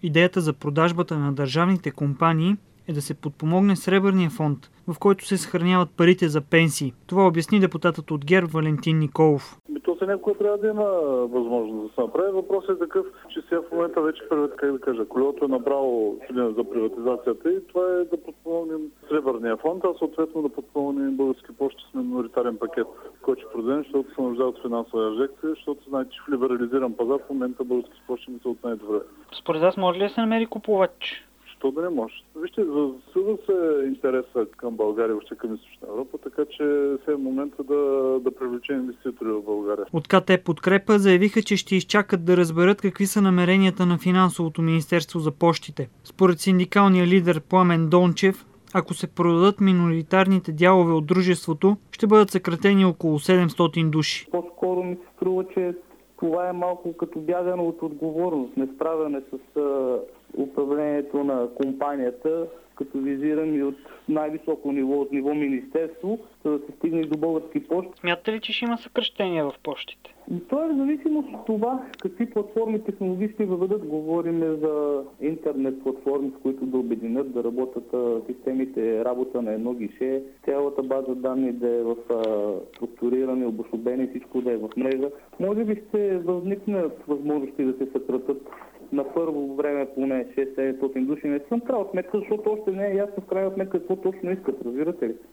Идеята за продажбата на държавните компании е да се подпомогне Сребърния фонд, в който се съхраняват парите за пенсии. Това обясни депутатът от ГЕРБ Валентин Николов. То се някой трябва да има възможност да се направи. Въпросът е такъв, че сега в момента вече, колелото е набрало за приватизацията и това е да подпомогнем Сребърния фонд, а съответно да подпомогнем Български пощи с миноритарен пакет, който ще продадем, защото се нуждае от финансова инжекция, защото знаете, че в либерализиран пазар в момента Български пощи не са от най-добре. Според вас може ли да се намери купувач? Що да не може? Вижте, засилва се интереса към България, още към Източна Европа, така че сега е момента да привлечем инвеститори в България. От КТ Подкрепа заявиха, че ще изчакат да разберат какви са намеренията на Финансовото министерство за пощите. Според синдикалния лидер Пламен Дончев, ако се продадат миноритарните дялове от дружеството, ще бъдат съкратени около 700 души. По-скоро ми се струва, че това е малко като бягане от отговорност, не справяне с управлението на компанията, като визирам и от най-високо ниво, от ниво министерство, за да се стигне до Български пощи. Смятате ли, че ще има съкращения в пощите? То е в зависимост от това какви платформи технологически въведат. Говорим за интернет платформи, с които да обединят, да работят системите, работа на едно гише, цялата база данни да е в структуриране, обособени, всичко да е в мрежа. Може би ще възникнат възможности да се съкратят на първо време поне 6-700 души. Не съм правил сметка, защото още не е ясно в крайна сметка какво точно искат, разбирате ли?